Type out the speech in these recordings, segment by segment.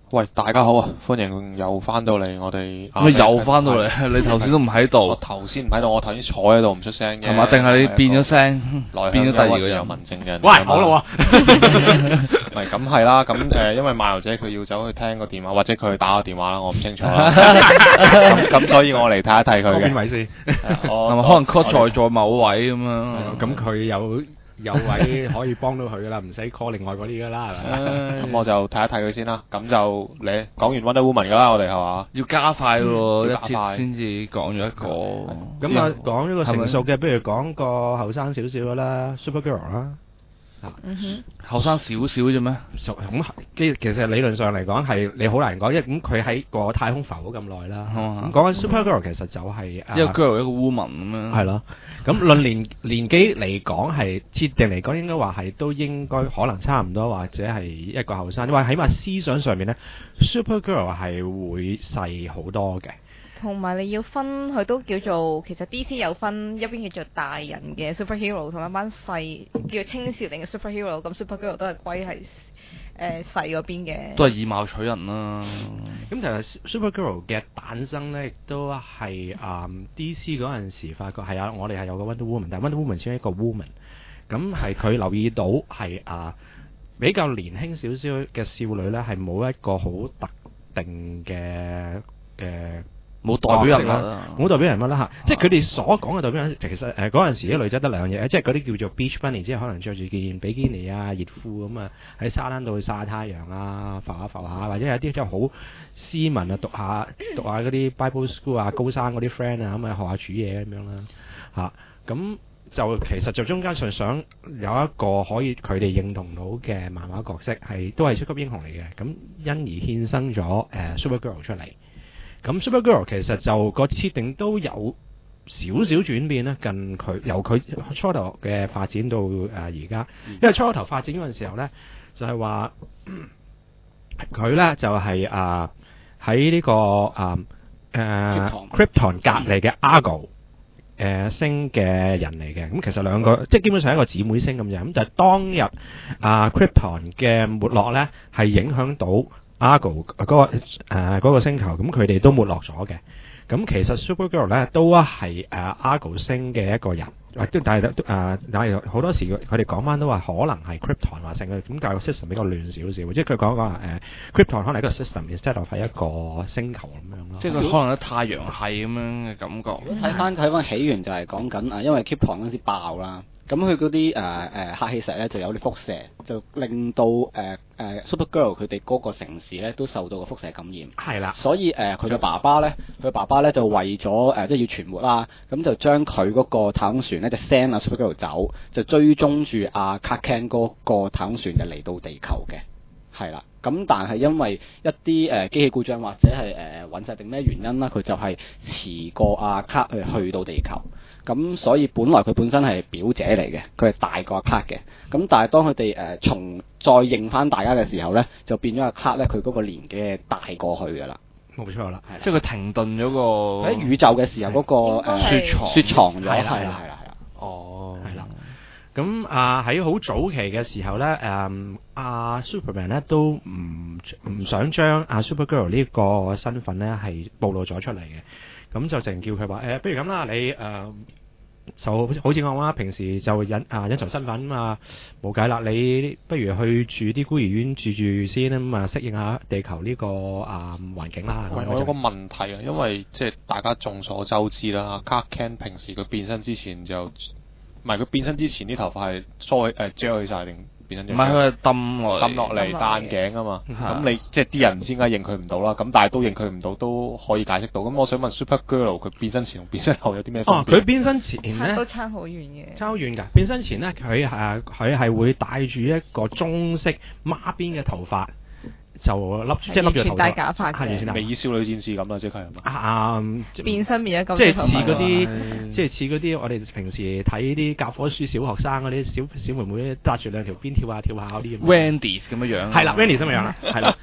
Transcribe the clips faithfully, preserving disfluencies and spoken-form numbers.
喂，大家好啊！歡迎又翻到嚟我哋。 咁又翻到嚟，你頭先都唔喺度。 我頭先唔喺度，我頭先坐喺度唔出聲嘅。 係嘛？定係你變咗聲，變咗第二個人。 有文靜嘅人。 喂，好啦喎。 唔係咁係啦，咁誒，因為漫遊者佢要走去聽個電話，或者佢去打個電話啦，我唔清楚啦。咁咁，所以我嚟睇一睇佢嘅。 邊位先？ 係咪可能 call 在座某位咁樣？ 咁佢有。有位可以幫到佢噶啦，唔使 call 另外嗰啲噶啦，係咪？ 咁我就睇一睇佢先啦。咁就你講完 Wonder Woman 噶啦，我哋係嘛？ 要加快喎， 一節先至講咗一個。 咁啊，講呢個成熟嘅，不如講個後生少少噶啦 ，Supergirl 啦。 嗯哼， 後生少少啫咩？ 咁其實理論上嚟講係你好難講，因為咁佢喺個太空浮咗咁耐啦。咁講緊 Supergirl 其實就係一個 girl 一個 woman 咁樣。係咯，咁論年年紀嚟講係設定嚟講應該話係都應該可能差唔多，或者係一個後生。你話起碼思想上面咧 ，Supergirl 係會細好多嘅。 同埋你要分佢都叫做，其實 D C 有分一邊叫做大人嘅 superhero 同一班細叫做青少年嘅 superhero， 咁 Supergirl 都係歸係誒細嗰邊嘅。 都係以貌取人啦。 咁其實 Supergirl 嘅誕生咧，亦都係啊、嗯、D C 嗰陣時發覺係啊，我哋係有個 Wonder Woman，但係 Wonder Woman 只係一個 woman， 咁係佢留意到係啊比較年輕少少嘅少女咧，係冇一個好特定嘅誒。呃冇代表人物啦， 冇代表人物啦嚇，啊、即係佢哋所講嘅代表人物，其實誒嗰陣時啲女仔得兩樣嘢，即係嗰啲叫做 beach bunny，即係可能着住件比基尼啊、熱褲咁啊，喺沙灘度曬太陽啊、浮下浮下，或者有啲即係好斯文啊，讀下讀下嗰啲 Bible School 啊、高山嗰啲 friend 啊，咁啊學下煮嘢咁樣啦嚇，咁、啊、就其實就中間上想有一個可以佢哋認同到嘅漫畫角色，係都係超級英雄嚟嘅，咁因而衍生咗誒、呃、Supergirl 出嚟。咁 Supergirl 其實就個設定都有少少轉變啦，近佢由佢初頭嘅發展到誒而家，因為初頭發展嗰陣時候咧，就係話佢咧就係啊喺呢個啊誒 Krypton 隔離嘅 Argo 誒星嘅人嚟嘅，咁其實兩個即係基本上係一個姊妹星咁樣，咁就係當日啊 Krypton 嘅沒落咧係影響到Argo 嗰、那個誒嗰、呃那個星球，咁佢哋都沒落咗嘅。咁其實 Supergirl 咧都係誒 Argo 星嘅一個人，或者但係誒但係好多時佢哋講翻都話可能係 Krypton 話成嘅，咁教育 system 比較亂少少，即係佢講講話誒 Krypton 可能係一個 system，instead of 係一個星球咁樣咯。 即係佢可能喺太陽系咁樣嘅感覺。 睇翻睇翻起源就係講緊啊，因為 Krypton 嗰陣時爆啦。咁佢嗰啲誒誒黑氣石咧就有啲輻射，就令到誒誒、呃呃、Supergirl 佢哋嗰個城市咧都受到個輻射感染。係啦，所以誒佢嘅爸爸咧，佢爸爸咧就為咗誒、呃、即係要存活啦，咁就將佢嗰個太空船咧就 send 阿 Supergirl 走，就追蹤住阿 Clark Kent 嗰個太空船就嚟到地球嘅。係啦，咁但係因為一啲誒、呃、機器故障或者係誒隕石定咩原因啦，佢就係遲過阿 Clark 去去到地球。咁所以本來佢本身係表姐嚟嘅，佢係大過阿 Clark 嘅。咁但係當佢哋誒從再認翻大家嘅時候咧，就變咗阿 Clark 咧，佢嗰個年紀係大過去㗎啦。冇錯啦， 即係佢停頓咗個喺宇宙嘅時候嗰、嗰個誒雪藏雪藏咗，係啦係啦係啦。 哦，係啦。咁啊喺好早期嘅時候咧，誒、嗯、阿、啊、Superman 咧都唔唔想將阿、啊、Supergirl 呢個身份咧係暴露咗出嚟嘅。咁就淨叫佢話誒，不如咁啦，你誒、呃、就好似我啦，平時就隱啊隱藏身份啊，冇計啦，你不如去住啲孤兒院住住先咁啊，適應下地球呢、這個啊環境啦。 喂，我有個問題啊，因為即係大家眾所周知啦 Clark Kent 平時佢變身之前就唔係佢變身之前啲頭髮係梳誒遮起曬定？唔係佢係抌落抌落嚟戴眼鏡啊嘛，咁你即係啲人唔知點解認佢唔到啦，咁但係都認佢唔到都可以解釋到。咁我想問 Supergirl 佢變身前同變身後有啲咩分別？哦， 佢變身前咧都差好遠嘅， 差好遠㗎。變身前咧，佢誒佢係會戴住一個中式孖辮嘅頭髮。就笠即係笠住頭戴假髮嘅， 美少女戰士咁啦，即係係嘛？ 啊， 變身變咗咁， 即係似嗰啲，即係似嗰啲我哋平時睇啲教科書小學生嗰啲小小妹妹揸住兩條辮跳下跳下嗰啲咁。 Wendy 咁樣樣。 係啦 ，Wendy 咁樣樣啦，係啦。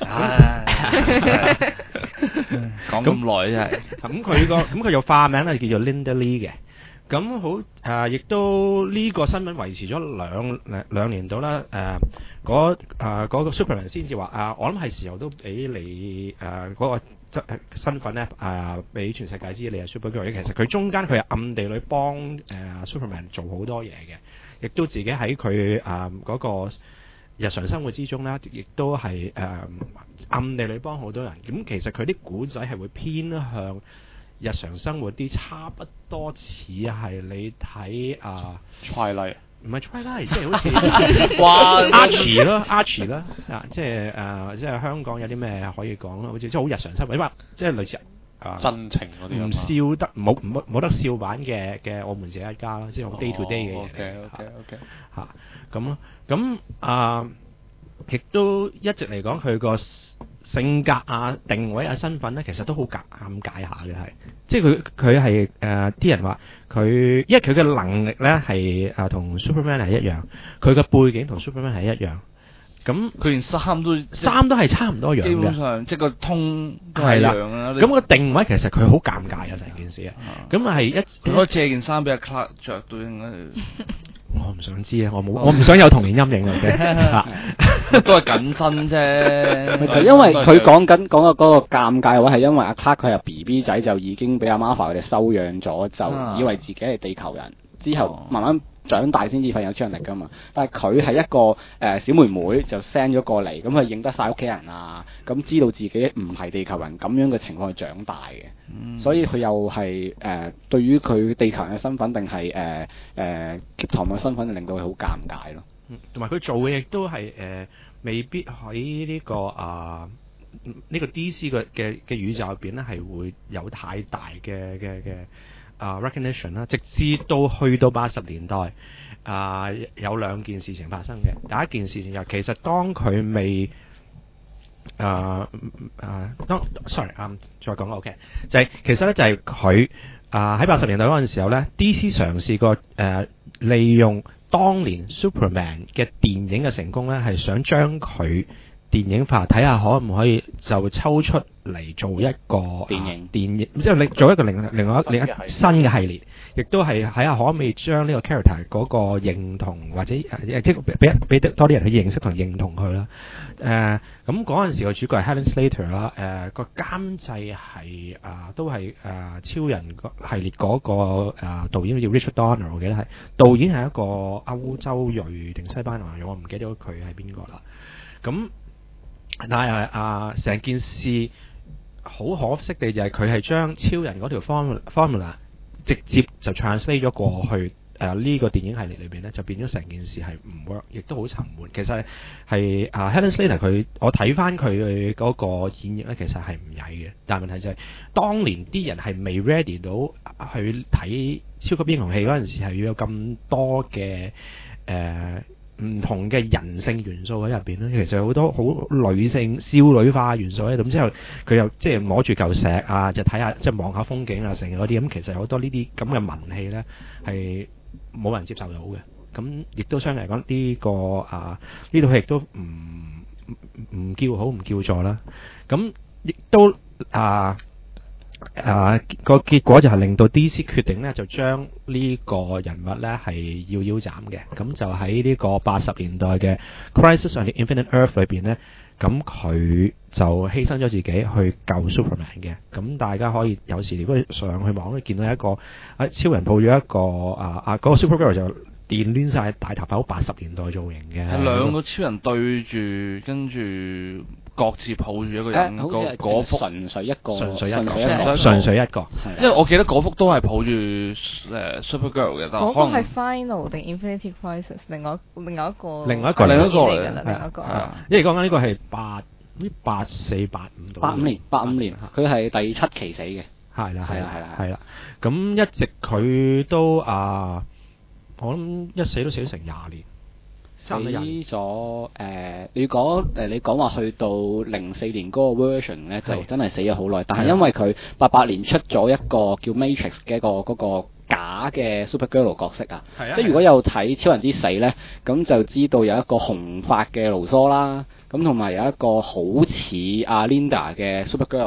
講咁耐真係。 咁佢個咁佢有化名咧叫做 Linda Lee 嘅。 咁好誒，亦、都呢個新聞維持咗兩兩兩年到啦。誒嗰誒嗰個 Superman 先至話啊，我諗係時候都俾你誒嗰、呃那個質身份咧誒俾全世界知你係 Supergirl。其實佢中間佢係暗地裏幫誒、呃、Superman 做好多嘢嘅，亦都自己喺佢誒嗰個日常生活之中咧，亦都係誒、呃、暗地裏幫好多人。咁其實佢啲古仔係會偏向日常生活啲，差不多似係你睇啊 Twilight 唔係 Twilight， 即係好似哇 Archie 咯 Archie 啦啊，即係誒即係香港有啲咩可以講咯，好似即係好日常生活，因為即係類似啊真情嗰啲唔笑得冇冇冇得笑版嘅嘅我們這一家啦，即係好 day to day 嘅嘢。 OK OK OK 嚇咁咯，咁啊亦都一直嚟講佢個性格啊、定位啊、身份咧，其實都好尷尬下嘅，係即係佢佢係誒啲人話佢，因為佢嘅能力咧係誒同 Superman 係一樣，佢嘅背景同 Superman 係一樣，咁佢連衫都衫都係差唔多樣嘅， 基本上即係個通都係一樣啊。 咁個定位其實佢好尷尬啊，成件事啊，咁係一佢可以借件衫俾阿 Clark 着到應該。 我唔想知啊，我冇，我唔想有童年陰影啊， 都係緊身啫。 就因為佢講緊講嘅嗰個尷尬嘅話，係因為阿 Clark 佢係 B B 仔就已經俾阿 Martha 佢哋收養咗，就以為自己係地球人，之後慢慢長大先至發現有超能力噶嘛。但係佢係一個誒、呃、小妹妹就 send 咗過嚟，咁佢認得晒屋企人啊，咁知道自己唔係地球人咁樣嘅情況去長大嘅。嗯、所以佢又係誒、呃、對於佢地球人嘅身份定係誒誒 Krypton 嘅身份，令到佢好尷尬咯。 同埋佢做嘅亦都係誒未必喺呢、這個啊呢、這個 D C 嘅嘅嘅宇宙入邊咧係會有太大嘅嘅嘅啊 recognition 啦，直至到去到八十年代啊、呃、有兩件事情發生嘅。第一件事情就其實當佢未啊啊當 sorry 啊、um, 再講 OK 就係、是、其實咧就係佢啊喺八十年代嗰陣時候咧 D C 嘗試過誒、呃、利用當年 Superman 嘅電影嘅成功咧，係想將佢電影化，睇下可唔可以就抽出嚟做一個電影，啊、電影即係你做一個另另外另一新嘅系列，亦都係睇下可唔可以將呢個 character 嗰個認同或者即係俾俾多啲人去認識同認同佢啦。誒咁嗰陣時個主角係 Helen Slater 啦、呃，誒個監製係啊都係誒、呃、超人系列嗰、嗰個誒、呃、導演叫 Richard Donner， 我記得係導演係一個歐洲裔定西班牙裔，我唔記得佢係邊個啦。咁但係啊成件事好可惜地就係佢係將超人嗰條 formula formula 直接就 translate 咗過去。誒呢、呃這個電影系列裏邊咧，就變咗成件事係唔 work，亦都好沉悶。其實係啊、呃、Helen Slater 佢，我睇翻佢嗰個演繹咧，其實係唔曳嘅。但係問題就係、是，當年啲人係未 ready 到去睇超級英雄戲嗰陣時，係要有咁多嘅誒唔同嘅人性元素喺入邊咧。其實好多好女性少女化元素喺度。咁之後佢又即係摸住嚿石啊，就睇下即係望下風景啊，成嗰啲咁。其實好多呢啲咁嘅文戲咧係冇人接受到嘅，咁亦都相對嚟講呢個啊呢套戲亦都唔唔叫好唔叫座啦，咁亦都啊啊個結果就係令到 D C 決定咧就將呢個人物咧係要腰斬嘅，咁就喺呢個八十年代嘅 Crisis on the Infinite Earth 裏邊咧，咁佢就犧牲咗自己去救 Superman 嘅，咁大家可以有時如果上去網可以見到一個啊超人抱咗一個啊啊嗰、那個 Supergirl 就電攣晒大頭髮，八十年代造型嘅， 係兩個超人對住，跟住各自抱住一個人，嗰嗰幅純粹一個， 純粹一個， 純純粹一個， 因為我記得嗰幅都係抱住誒 Supergirl 嘅，但嗰個係 Final 定 Infinity Crisis， 另外另外一個， 另外一個， 另一個嚟㗎啦，另一個， 因為講緊呢個係八八四八五度， 八五年，八五年，佢係第七期死嘅， 係啦，係啦， 係啦， 係啦，咁一直佢都啊，我諗一死都死咗成廿年。 死咗誒、呃，如果誒、呃、你講話去到零四年嗰個 version 咧，就真係死咗好耐。但係因為佢八八年出咗一個叫 Matrix 嘅一個嗰、嗰個假嘅 Supergirl 角色啊，即係如果有睇超人之死咧，咁就知道有一個紅髮嘅盧梭啦，咁同埋有一個好似阿 Linda 嘅 Supergirl 嘅。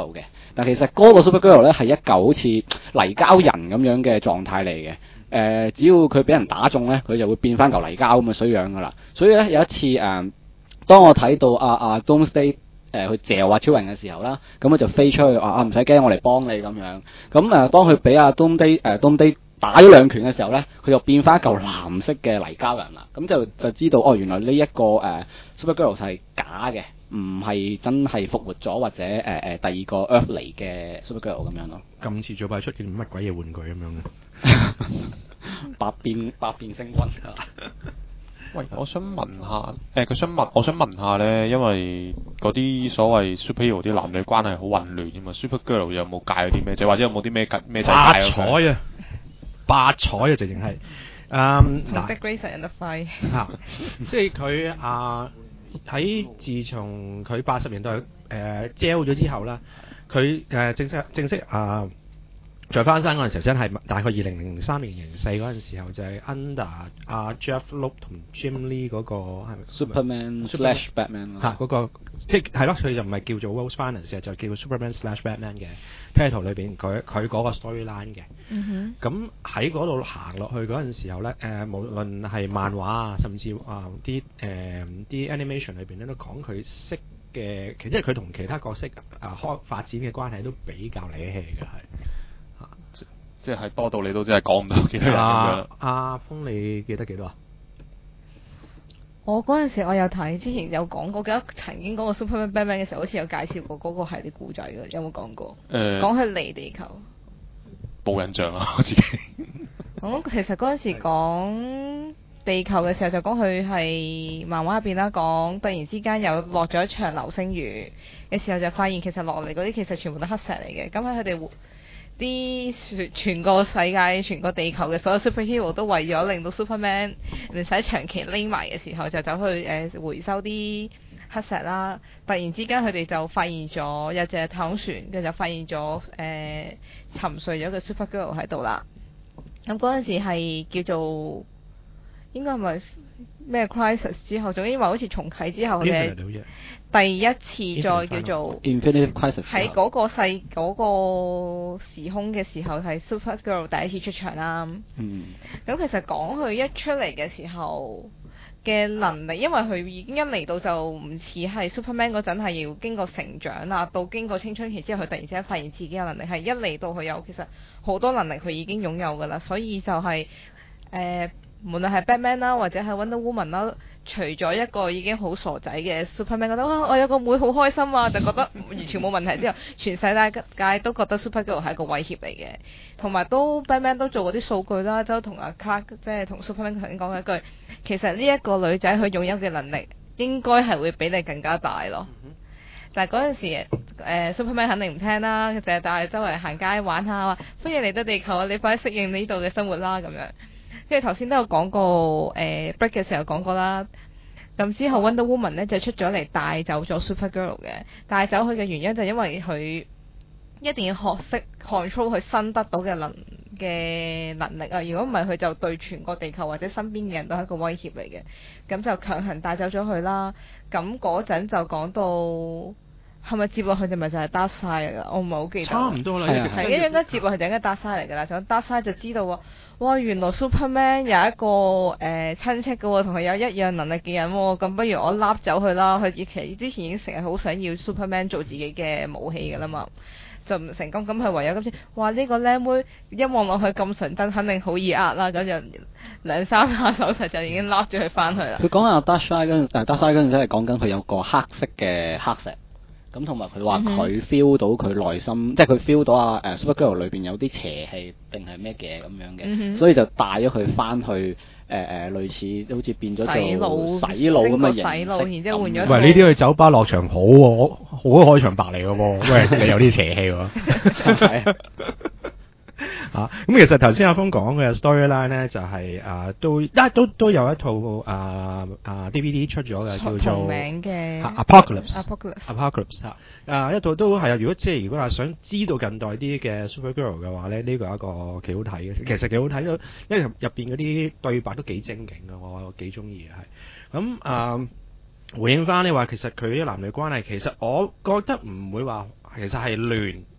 但其實嗰個 Supergirl 咧係一嚿好似泥膠人咁樣嘅狀態嚟嘅。誒、呃，只要佢俾人打中咧，佢就會變翻嚿泥膠咁嘅衰樣噶啦。所以咧有一次誒、呃，當我睇到阿阿 Doomsday 誒去嚼啊超人嘅時候啦，咁佢就飛出去話啊唔使驚，我嚟幫你咁樣。咁誒、呃，當佢俾阿 Doomsday 誒 Doomsday 打咗兩拳嘅時候咧，佢就變翻一嚿藍色嘅泥膠人啦。咁就就知道哦，原來呢、這、一個誒、呃、Supergirl 係假嘅，唔係真係復活咗或者誒誒、呃、第二個 Earth 嚟嘅 Supergirl 咁樣咯。 今次早排出件乜鬼嘢玩具咁樣嘅？ 百變百變星君。 喂，我想問下，誒佢想問，我想問下咧，因為嗰啲所謂 superhero 啲男女關係好混亂㗎嘛 ，Supergirl 有冇戒咗啲咩啫？或者有冇啲咩戒咩仔戒咗佢？ 八彩啊！八彩啊！直情係，嗯嗱 The Grayson and the Five 嚇，即係佢啊喺自從佢八十年代誒 gel 咗之後啦，佢誒正式正式啊。再翻山嗰陣時候，真係大概二零零三年、零四嗰陣時候，就係 under 阿 Jeff Loeb 同 Jim Lee 嗰個係咪 Superman slash Batman 嚇嗰個，即係係咯，佢就唔係叫做 World's Finest，就叫 Superman slash Batman 嘅 title 裏邊，佢佢嗰個 storyline 嘅。 嗯咁喺嗰度行落去嗰陣時候咧，誒、呃、無論係漫畫啊，甚至啊啲誒啲 animation 裏邊咧，都講佢識嘅，其實佢同其他角色啊開發展嘅關係都比較離氣嘅係。 即係多到你都真係講唔到幾多人咁樣。 阿峰，你記得幾多啊？ 我嗰陣時我有睇，之前有講過，記得曾經講過 Superman Batman 嘅時候，好似有介紹過嗰個系列故仔嘅，有冇講過？誒、呃，講佢離地球。 冇印象啊，我自己。 咁其實嗰陣時講地球嘅時候，就講佢係漫畫入邊啦，講突然之間有落咗一場流星雨嘅時候，就發現其實落嚟嗰啲其實全部都黑石嚟嘅。咁喺佢哋啲全個世界、全個地球嘅所有 superhero 都為咗令到 Superman 唔使長期匿埋嘅時候，就走去誒、呃、回收啲黑石啦。突然之間佢哋就發現咗有隻太空船，佢就發現咗誒、呃、沉睡咗嘅 Supergirl 喺度啦。咁嗰陣時係叫做應該係咪咩 crisis 之後，總之話好似重啟之後嘅第一次再叫做 Infinite Crisis 喺嗰個世嗰、嗰個時空嘅時候，係 Supergirl 第一次出場啦。 嗯。咁其實講佢一出嚟嘅時候嘅能力，因為佢已經一嚟到就唔似係 Superman 嗰陣係要經過成長啦，到經過青春期之後，佢突然之間發現自己嘅能力係一嚟到佢有其實好多能力佢已經擁有㗎啦，所以就係、係、誒。呃無論係 Batman 啦，或者係 Wonder Woman 啦，除咗一個已經好傻仔嘅 Superman 覺得哇，我有個妹好開心啊，就覺得完全冇問題之後，全世界都覺得 Supergirl 係一個威脅嚟嘅，同埋都 Batman 都做過啲數據啦，都同阿 Clark 即係同 Superman 頭先講一句，其實呢一個女仔佢擁有嘅能力應該係會比你更加大咯。但係嗰陣時，呃、Superman 肯定唔聽啦，佢淨係帶周圍行街玩下，話歡迎嚟到地球啊，你快啲適應呢度嘅生活啦咁樣。跟住頭先都有講過，誒、呃、break 嘅時候講過啦。咁之後 Wonder Woman 咧就出咗嚟帶走咗 Supergirl 嘅，帶走佢嘅原因就因為佢一定要學識 control 佢新得到嘅能嘅能力啊！如果唔係，佢就對全個地球或者身邊嘅人都係一個威脅嚟嘅。咁就強行帶走咗佢啦。咁嗰陣就講到係咪接落去就咪就係 Darkseid 嚟㗎？我唔係好記得。 差唔多啦， 係一應該接落去就應該 Darkseid 嚟㗎啦。咁 Darkseid 就知道喎。哇！原來 Superman 有一個誒、呃、親戚嘅喎，同佢有一樣能力嘅人喎，咁不如我笠走佢啦。佢其實之前已經成日好想要 Superman 做自己嘅武器㗎啦嘛，就唔成功。咁佢唯有今次，哇！呢、這個靚妹一望落去咁純真，肯定好易呃啦。咁就兩三下手勢就已經笠咗佢翻去啦。 佢講下 Darkseid 嗰陣，誒 Darkseid 嗰陣真係講緊佢有個黑色嘅黑石。咁同埋佢話佢 feel 到佢內心，嗯、即係佢 feel 到啊誒 Supergirl 裏邊有啲邪氣定係咩嘅咁樣嘅，嗯、所以就帶咗佢翻去誒誒、呃、類似好似變咗做洗腦咁嘅形式。洗腦，然之後換咗。 喂，呢啲去酒吧落場好喎，好開場白嚟嘅喎，喂，你有啲邪氣喎。啊，咁其實頭先阿峰講嘅 storyline 咧，就係、是、啊，都一都都有一套啊啊 D V D 出咗嘅，叫做同名嘅 Apocalypse。Apocalypse 啊，一套都係啊。如果即係如果話想知道近代啲嘅 Supergirl 嘅話咧，呢、這個係一個幾好睇嘅，其實幾好睇咯，因為入入邊嗰啲對白都幾精警嘅，我幾中意嘅係。咁啊，回應翻你話，其實佢啲男女關係，其實我覺得唔會話，其實係亂。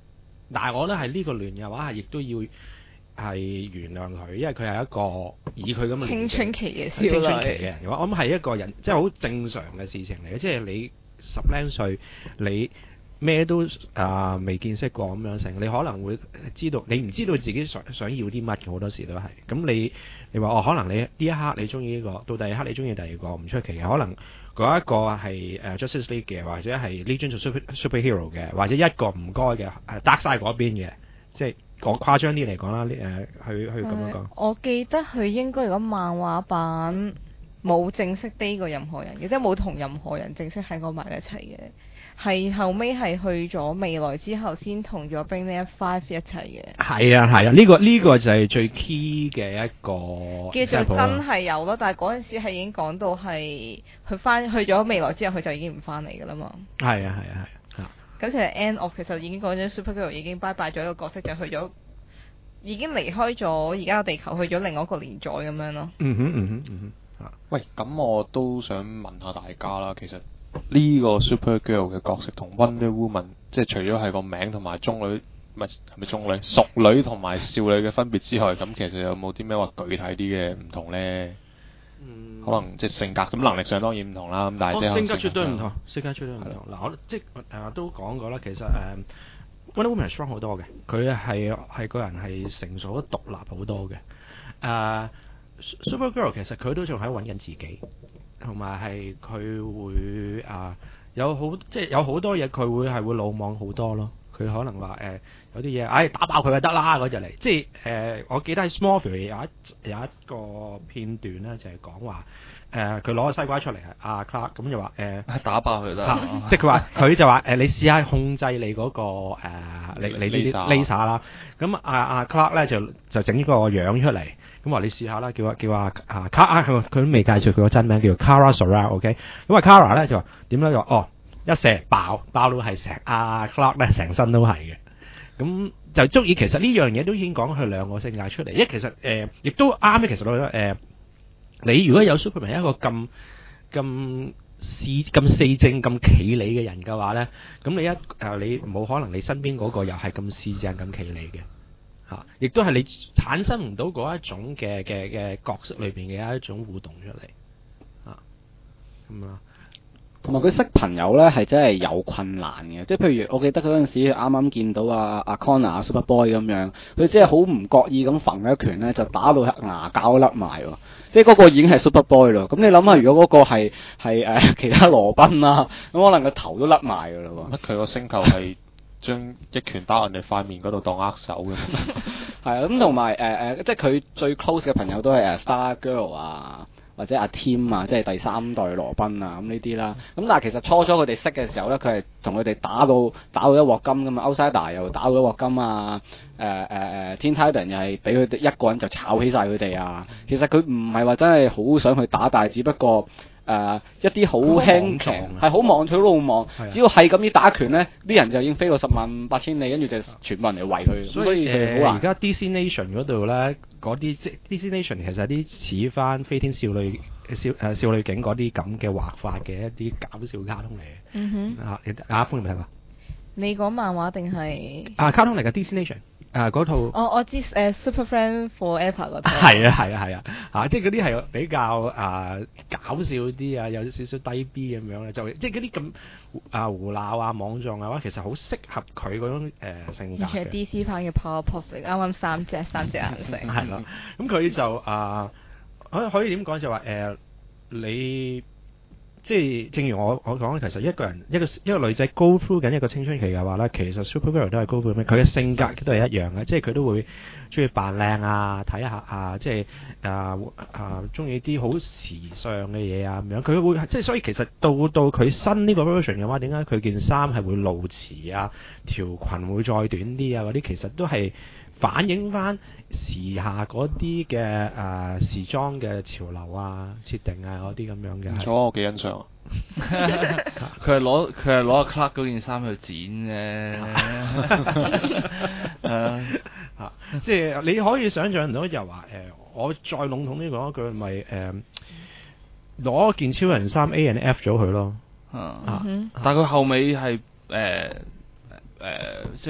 但係我覺得係呢個亂嘅話係亦都要係原諒佢，因為佢係一個以佢咁嘅青春期嘅少青春期嘅女。 人嘅話，我諗係一個人即係好正常嘅事情嚟嘅，即係你十零歲你。咩都啊未、呃、見識過咁樣成，你可能會知道，你唔知道自己想想要啲乜嘅好多時都係。咁你你話哦，可能你呢一刻你中意呢個，到第二刻你中意第二個，唔出奇嘅。可能嗰一個係誒、呃、Justice League 嘅，或者係 Legion of Super Superhero 嘅，或者一個唔該嘅誒 Darkseid 嗰邊嘅，即係講誇張啲嚟講啦，誒、呃、去去咁樣講、呃。 我記得佢應該如果漫畫版冇正式 date 過任何人嘅，即係冇同任何人正式喺過埋一齊嘅。係後尾係去咗未來之後，先同咗 Brainiac Five 一齊嘅。係啊係啊，呢、這個呢、這個就係最 key 嘅一個。 叫做真係有咯，但係嗰陣時係已經講到係佢翻去咗未來之後，佢就已經唔翻嚟㗎啦嘛。 係啊係啊係啊。 咁其實 End of 其實已經講咗 Supergirl 已經拜拜咗一個角色，就去咗已經離開咗而家個地球，去咗另外一個連載咁樣咯。 嗯哼嗯哼嗯哼。啊、 喂，咁我都想問下大家啦，其實。呢個 Supergirl 嘅角色同 Wonder Woman， 即係除咗係個名同埋中女，唔係係咪中女、熟女同埋少女嘅分別之外，咁其實有冇啲咩話具體啲嘅唔同咧？嗯，可能即係性格咁能力上當然唔同啦，咁但係即係性格絕對唔同，性格絕對唔同。嗱，我即係誒都講過啦，其實誒、呃、Wonder Woman 係 strong 好多嘅，佢係係個人係成熟得獨立好多嘅。誒、呃、Supergirl 其實佢都仲喺揾緊自己。同埋係佢會啊、呃、有好即係有好多嘢佢會係會魯莽好多咯，佢可能話誒、呃、有啲嘢，唉、哎、打爆佢就得啦嗰隻嚟，即係誒、呃、我記得喺 Smallville 有一有一個片段咧，就係講話誒佢攞個西瓜出嚟係阿 Clark 咁就話誒、呃、 打爆佢得、啊， 即係佢話佢就話誒、呃、你試下控制你嗰、那個、呃、你你呢啲 laser 啦，咁阿阿 Clark 咧就就整呢個樣出嚟。咁話你試下啦，叫啊叫啊啊卡啊佢佢都未介紹佢個真名叫 Kara Zor-El，OK， 咁啊 Kara 咧就話點咧就話哦一射爆爆到係成阿 Clark 咧成身都係嘅，咁就足以其實呢樣嘢都已經講佢兩個性格出嚟，因為其實誒亦、呃、都啱嘅，其實我覺得誒你如果有 Superman 一個咁咁四咁四正咁企理嘅人嘅話咧，咁你一誒、呃、你冇可能你身邊嗰個又係咁四正咁企理嘅。亦都係你產生唔到嗰一種嘅嘅嘅角色裏邊嘅一種互動出嚟啊，咁啊， 同埋佢識朋友咧係真係有困難嘅，即係譬如我記得嗰陣時啱啱見到阿阿 Connor 阿 Superboy 咁樣，佢真係好唔覺意咁揈一拳咧，就打到牙膠甩埋喎，即係嗰個已經係 Superboy 咯。咁你諗下，如果嗰個係係誒其他羅賓啦，咁可能個頭都甩埋㗎啦喎。 乜佢個星球係？將一拳打人哋塊面嗰度當握手嘅， 係啊，咁同埋誒誒，即係佢最 close 嘅朋友都係誒 Star Girl 啊，或者阿 Tim 啊，即係第三代羅賓啊，咁呢啲啦。咁但係其實初初佢哋識嘅時候咧，佢係同佢哋打到打到一鑊金㗎嘛 ，Outsider 又打到一鑊金啊，誒誒誒 Teen Titan 又係俾佢哋一個人就炒起晒佢哋啊。其實佢唔係話真係好想去打，但係只不過。誒、uh, 一啲好輕騎係好望取魯莽，只要係咁樣打拳咧，啲人就已經飛到十萬八千里，跟住就全部人嚟圍佢。所以誒，而家 D C Nation 嗰度咧，嗰啲即 D C Nation 其實有啲似翻飛天少女少誒、呃、少女警嗰啲咁嘅畫法嘅一啲搞笑卡通嚟嘅。 嗯哼。 啊，阿峰有冇睇過？ 你講漫畫定係？啊， 卡通嚟嘅 D C Nation。誒嗰、啊、套， 哦，我知誒、uh, Super Friend Forever 嗰套， 係啊係啊係啊，啊即係嗰啲係比較啊搞笑啲啊，有少少低 B 咁樣咧，就即係嗰啲咁啊胡鬧啊莽撞嘅話，其實好適合佢嗰種誒、呃、性格嘅。 而且 D C 版嘅 Powerpuff 啱啱三隻三隻顏色。 係啦，咁佢就啊可可以點講就話誒、呃、你。即係正如我我講，其實一個人一個一個女仔 go through 緊一個青春期嘅話咧，其實 Supergirl 都係 go through 咩？佢嘅性格都係一樣嘅，即係佢都會中意扮靚啊，睇下啊，即係啊啊中意啲好時尚嘅嘢啊咁樣。佢會即係所以其實到到佢新呢個 version 嘅話，點解佢件衫係會露臍啊，條裙會再短啲啊嗰啲，其實都係反映翻時下嗰啲嘅誒時裝嘅潮流啊、設定啊嗰啲咁樣嘅。 唔錯，我幾欣賞。 佢係攞佢係攞阿 Clark 嗰件衫去剪啫。誒嚇，即係你可以想象到就話誒、呃，我再籠統啲講一句，咪誒攞件超人衫 A and F 咗佢咯。 啊，但係佢後尾係誒誒即係。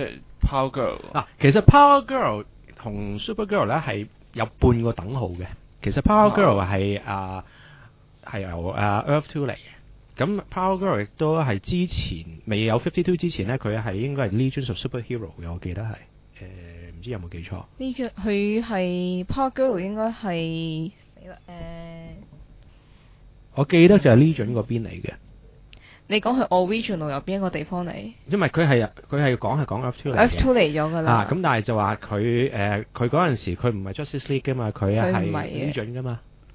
Power Girl 嗱，其實 Power Girl 同 Super Girl 咧係有半個等號嘅。其實 Power Girl 係啊係由啊 Earth Two 嚟嘅。咁 Power Girl 亦都係之前未有 Fifty Two 之前咧，佢係應該係 Legions of Superhero 嘅，我記得係誒唔知有冇記錯。 呢張佢係 Power Girl 應該係死啦誒， 我記得就係 Legion 嗰邊嚟嘅。 你講佢 original 由邊一個地方嚟因為佢係佢係講係講 Earth Two 嚟嘅。 ？Earth Two 嚟咗㗎啦。 啊，咁但係就話佢誒佢嗰陣時佢唔係 Justice League 㗎嘛，佢係佢唔係嘅 Legion 㗎嘛。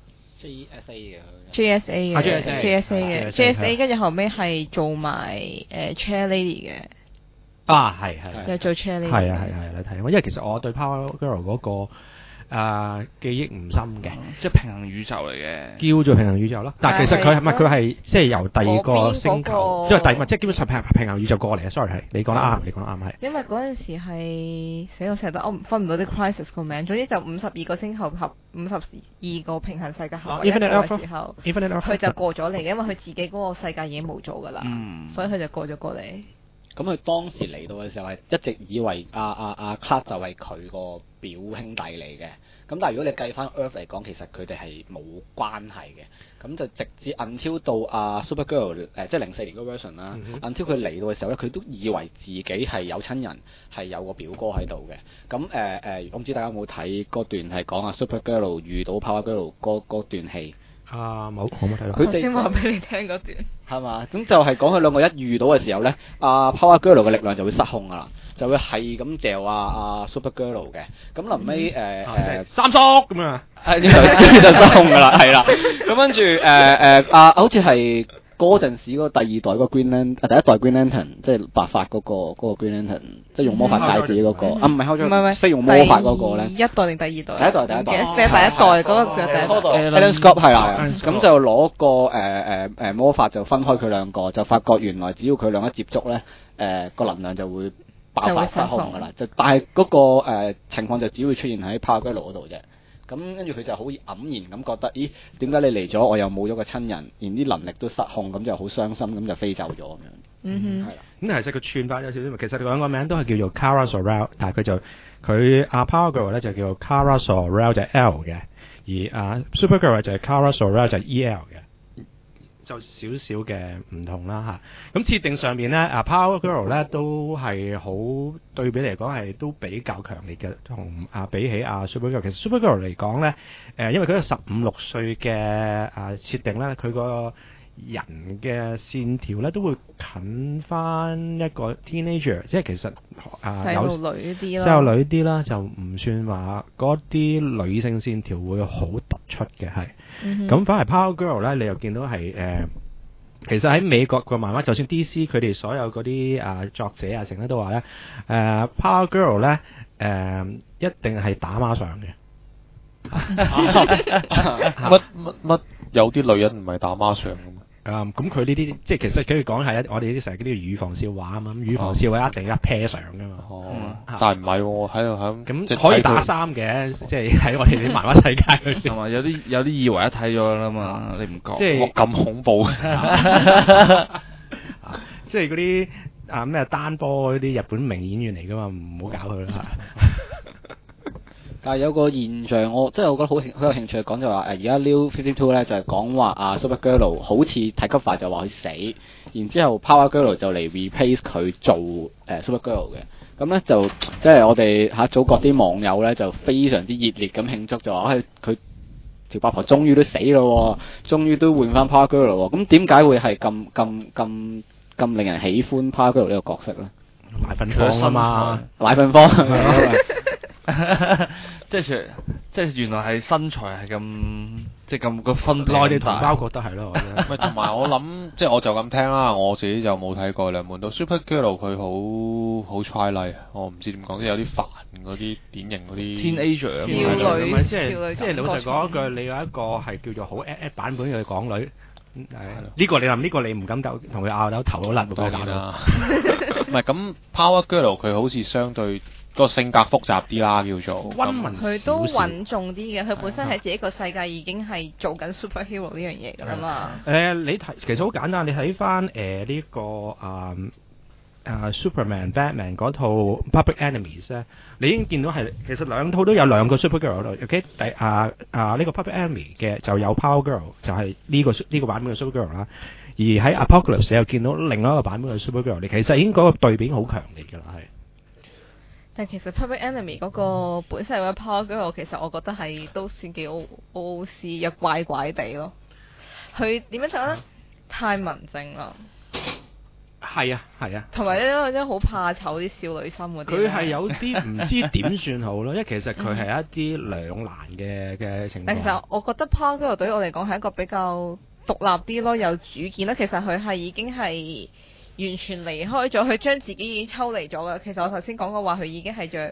G S A 嘅 J S A 啊嘅 J S A J S A 嘅 J S A， 跟住後尾係做埋誒 Chair Lady 嘅， 啊，係係又做 Chair Lady。 係啊係係你睇，因為其實我對 Power Girl 嗰個啊記憶唔深嘅， 即係平衡宇宙嚟嘅。 叫做平衡宇宙咯。但係其實佢係咪佢係即係由第二個星球， 嗰邊嗰個因為第即係基本上平平衡宇宙過嚟啊。sorry 係你講得啱，你講得啱係。 因為嗰陣時係死我成日都我唔分唔到啲 crisis 個名，總之就五十二個星球合五十二個平衡世界合為一個嘅時候， Infinite Earth 佢就過咗嚟嘅，因為佢自己嗰個世界已經冇咗㗎啦， 嗯所以佢就過咗過嚟。 咁佢當時嚟到嘅時候係一直以為阿阿阿 Clark 就係佢個表兄弟嚟嘅。咁但係如果你計翻 Earth 嚟講，其實佢哋係冇關係嘅。咁就直至 until 到阿 Supergirl 誒，即係零四年嗰個 version 啦。until 佢嚟到嘅時候咧，佢都以為自己係有親人，係有個表哥喺度嘅。咁誒誒，我唔知大家有冇睇嗰段係講阿 Supergirl 遇到 Power Girl 嗰嗰段戲。 啊冇，我冇睇到。 佢哋頭先話俾你聽嗰段。 係嘛？咁就係講佢兩個一遇到嘅時候咧，阿 Power Girl 嘅力量就會失控噶啦，就會係咁掉阿阿 Super Girl 嘅。咁臨尾誒誒三叔咁啊， 係呢度跟住就失控噶啦，係啦。咁跟住誒誒啊，好似係嗰陣時嗰個第二代嗰個 Green Lantern，第一代 Green Lantern，即係白髮嗰個嗰個 Green Lantern，即係用魔法戒指嗰個啊，唔係開咗， 唔係唔係， 識用魔法嗰個咧。 一代定第二代？ 第一代第一代， 即係第一代嗰個就第一代。 Alan Scott 係啦，咁就攞個誒誒誒魔法就分開佢兩個，就發覺原來只要佢兩個接觸咧，誒個能量就會爆發失控噶啦。就但係嗰個誒情況就只會出現喺 Power Girl 嗰度啫。咁跟住佢就好黯然咁覺得，咦？點解你嚟咗，我又冇咗個親人，連啲能力都失控，咁就好傷心，咁就飛走咗咁樣。 嗯哼， 係啦。 咁其實佢串法有少少，其實兩個名都係叫做 Kara Zor-El，但係佢就佢阿 Power Girl 咧就叫做 Kara Zor-El 就係 L 嘅，而啊 Super Girl 就係 Kara Zor-El 就係 E L 嘅。就少少嘅唔同啦嚇，咁設定上面咧，啊 Power Girl 咧都係好對比嚟講係都比較強烈嘅，同啊比起啊 Super Girl，其實 Super Girl 嚟講咧，誒、呃、因為佢係十五六歲嘅啊設定咧，佢個人嘅線條咧都會近翻一個 teenager，即係其實啊細有路女啲啦， 細路女啲啦，就唔算話嗰啲女性線條會好突出嘅係。咁、 嗯、哼反而 Power Girl 咧，你又見到係誒、呃，其實喺美國個漫畫，就算 D C 佢哋所有嗰啲啊作者啊，成日都話咧，誒、呃、Power Girl 咧誒、呃、一定係打孖上嘅。 乜乜乜有啲女人唔係打孖上嘅咩？ 啊，咁佢呢啲即係其實佢哋講係一我哋呢啲成日嗰啲乳房笑話啊嘛，咁乳房笑話一定一 pair 上噶嘛。 哦， 嗯但係唔係喎，喺度喺咁即係可以打睇佢三嘅，即係喺我哋啲漫畫世界嗰啲。 係嘛？有啲有啲以為一睇咗啦嘛，你唔講。 即係哇咁恐怖。 即係嗰啲啊咩單波嗰啲日本名演員嚟噶嘛，唔好搞佢啦。 但係有個現象，我即係我覺得好興好有興趣講就話誒，而家 New 五十二咧就係講話啊 Supergirl 好似睇級法就話佢死，然之後 Power Girl 就嚟 replace 佢做誒、呃、Supergirl 嘅，咁咧就即係我哋嚇祖國啲網友咧就非常之熱烈咁慶祝，就話誒佢條八婆終於都死咯，終於都換翻 Power Girl 咯，咁點解會係咁咁咁咁令人喜歡 Power Girl 呢個角色咧？ 奶粉方啊嘛， 奶粉方。 即係即係原來係身材係咁，即係咁個分別內地同胞覺得係咯，我覺得。 咪同埋我諗，即係我就咁聽啦，我自己就冇睇過兩本都 Supergirl 佢好好 Twilight，我唔知點講，即係有啲煩嗰啲典型嗰啲 teenager 咁少樣女唔係即係少女即係老實講一句，你有一個係叫做好 at at 版本嘅港女，係呢個你諗呢個你唔敢鬥同佢拗鬥頭都甩，冇搞到。 當然啦。唔係咁 Power Girl 佢好似相對個性格複雜啲啦，叫做溫文佢都少少穩重啲嘅，佢本身喺自己個世界已經係做緊 superhero 呢樣嘢㗎啦嘛。 誒、呃，你睇其實好簡單，你睇翻誒呢個啊啊 Superman、Batman 嗰套 Public Enemies 咧，你已經見到係其實兩套都有兩個 Supergirl 喺度。OK，第啊啊呢個 Public Enemy 嘅就有 Power Girl，就係呢個呢個版本嘅 Supergirl 啦。而喺 Apocalypse 又見到另外一個版本嘅 Supergirl，你其實已經嗰個對比好強烈㗎啦，係。 但其實 Public Enemy 嗰個本身嘅 Power Girl，其實我覺得係都算幾 O O C，又怪怪地咯。佢點樣講咧？太文靜啦。 係啊，係啊。 同埋咧，因為好怕醜啲少女心嗰啲。 佢係有啲唔知點算好咯，因為其實佢係一啲兩難嘅嘅情況。 但其實我覺得 Power Girl 對於我嚟講係一個比較獨立啲咯，有主見啦。其實佢係已經係完全離開咗，佢將自己已經抽離咗㗎。其實我頭先講過話，佢已經係着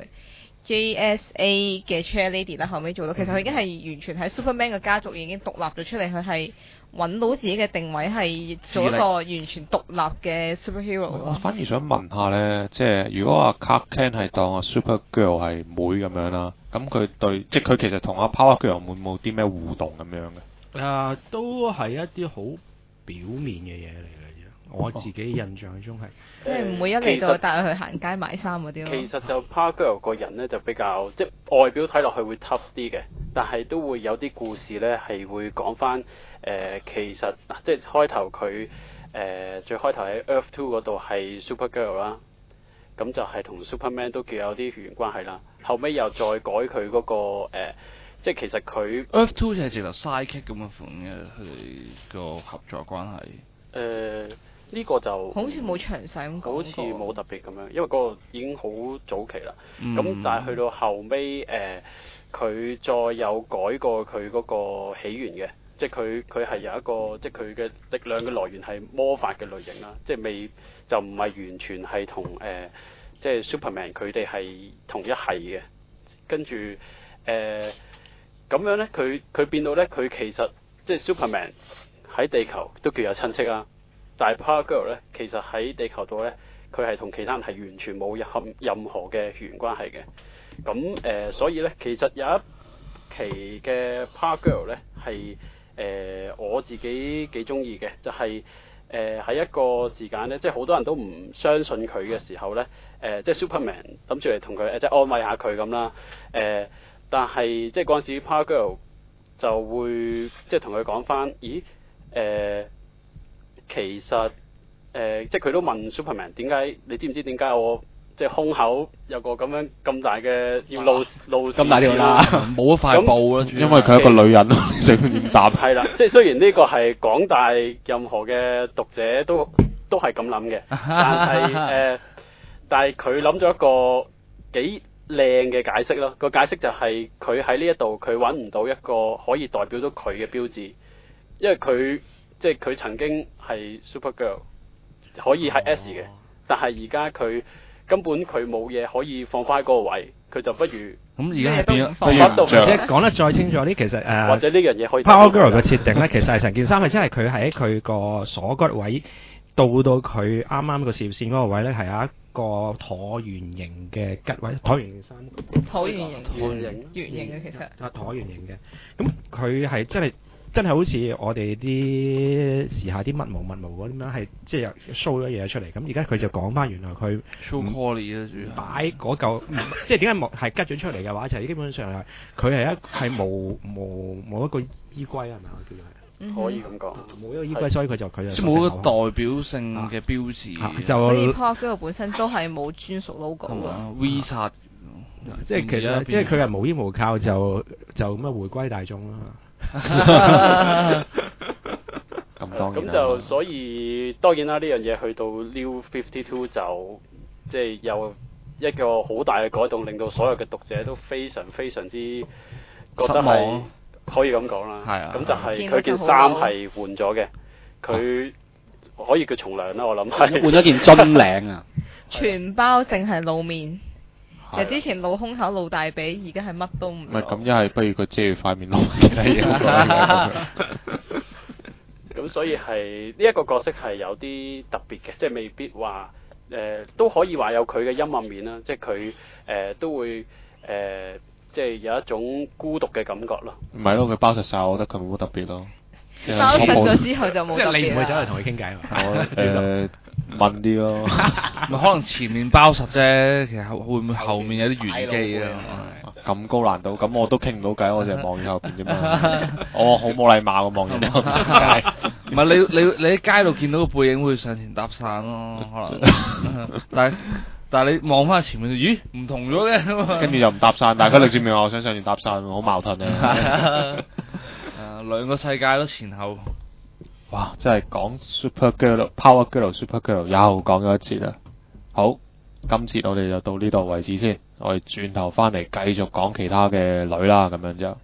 J S A 嘅 Chair Lady 啦，後尾做到。其實佢已經係完全喺 Superman 嘅家族已經獨立咗出嚟，佢係揾到自己嘅定位，係做一個完全獨立嘅 superhero 我咯。 反而想問下咧，即係如果阿 Clark Kent 係當阿 Supergirl 係妹咁樣啦，咁佢對即係佢其實同阿 Power Girl 會冇啲咩互動咁樣嘅？ 啊、呃，都係一啲好表面嘅嘢嚟嘅啫。我自己印象中係， 即係唔會一嚟到帶佢去行街買衫嗰啲咯。 其實就 Power Girl 個人咧就比較即係外表睇落去會 tough 啲嘅，但係都會有啲故事咧係會講翻誒，其實嗱即係開頭佢誒最開頭喺 Earth Two 嗰度係 Supergirl 啦，咁就係同 Superman 都叫有啲血緣關係啦。後尾又再改佢嗰、那個、呃、即係其實佢 Earth Two 就係直頭 sidekick 咁嘅款嘅，佢哋個合作關係。 誒、呃。呢個就好似冇詳細咁講過， 好似冇特別咁樣，因為嗰個已經好早期啦。咁、 嗯、 但係去到後尾，誒、呃，佢再有改過佢嗰個起源嘅，即係佢佢係有一個，即係佢嘅力量嘅來源係魔法嘅類型啦，即係未就唔係完全係同誒，即係 Superman 佢哋係同一系嘅。跟住誒咁樣咧，佢佢變到咧，佢其實即係 Superman 喺地球都叫有親戚啦。但係 Power Girl 咧，其實喺地球度咧，佢係同其他人係完全冇任任何嘅血緣關係嘅。咁誒、呃，所以咧，其實有一期嘅 Power Girl 咧係誒我自己幾中意嘅，就係誒喺一個時間咧，即係好多人都唔相信佢嘅時候咧，誒、呃、即係 Superman 諗住嚟同佢誒即係安慰下佢咁啦。誒、呃，但係即係嗰陣時 Power Girl 就會即係同佢講翻，咦誒？呃其實誒、呃，即係佢都問 Superman 點解？你知唔知點解我即係胸口有個咁樣咁大嘅要露露咁大條啦， 冇一塊布啦， 因為佢係一個女人，想點答？ 係啦，即係雖然呢個係廣大任何嘅讀者都都係咁諗嘅，但係誒、呃，但係佢諗咗一個幾靚嘅解釋咯。個解釋就係佢喺呢一度佢揾唔到一個可以代表到佢嘅標誌，因為佢。即係佢曾經係 Supergirl，可以係 S 嘅，哦、但係而家佢根本佢冇嘢可以放翻喺嗰個位，佢就不如咁而家係變放翻到。 即係講得再清楚啲，其實誒、呃、 或者呢樣嘢可以 Power Girl 嘅設定咧，其實係成件衫係真係佢喺佢個鎖骨位到到佢啱啱個視線嗰個位咧，係有一個橢圓形嘅吉位，橢圓形衫， 橢圓形， 圓形， 圓形嘅其實啊橢圓形嘅，咁佢係真係。真係好似我哋啲時下啲乜毛乜毛嗰啲樣，係即係又 show 咗嘢出嚟。咁而家佢就講翻原來佢 show quality 啊，主要擺嗰嚿，即係點解冇係吉咗出嚟嘅話，就係基本上係佢係一係冇冇冇一個衣櫃係咪啊？叫做係可以咁講， 冇一個衣櫃，所以佢就佢就即係冇一個代表性嘅標誌。 啊、就所以 Power Girl 本身都係冇專屬 logo 嘅 V 煞， 即係其實即係佢係無依無靠就就咁樣回歸大眾啦。 咁當然咁就所以當然啦，呢樣嘢去到 New 五十二就即係有一個好大嘅改動，令到所有嘅讀者都非常非常之覺得係可以咁講啦。 係啊， 咁就係佢件衫係換咗嘅，佢可以叫從良啦，我諗係換咗件樽領啊， 全包淨係露面。誒之前露胸口露大髀，而家係乜都唔。唔係咁，一係不如佢遮住塊面露其他嘢。 咁所以係呢一個角色係有啲特別嘅，即係未必話誒、呃、都可以話有佢嘅陰暗面啦，即係佢誒都會誒、呃、即係有一種孤獨嘅感覺咯。 唔係咯，佢包實晒，我覺得佢冇特別咯。 包實咗之後就冇特別啦。 即係你唔會走去同佢傾偈嘛？ 我誒問啲咯。 咪可能前面包實啫，其實會唔會後面有啲玄機啊？ 咁高難度，咁我都傾唔到偈，我淨係望住後邊啫嘛。我好冇禮貌嘅望人哋後邊街。 唔係你你你喺街度見到個背影會上前搭訕咯，可能。但係但係你望翻前面，咦唔同咗嘅。 跟住又唔搭訕，但係佢另一面話我想上前搭訕，好矛盾啊。 誒，兩個世界都前後。 哇！真係講 Super Girl、Power Girl、Super Girl 又講咗一節啦。好，今節我哋就到呢度為止先，我哋轉頭翻嚟繼續講其他嘅女啦，咁樣就。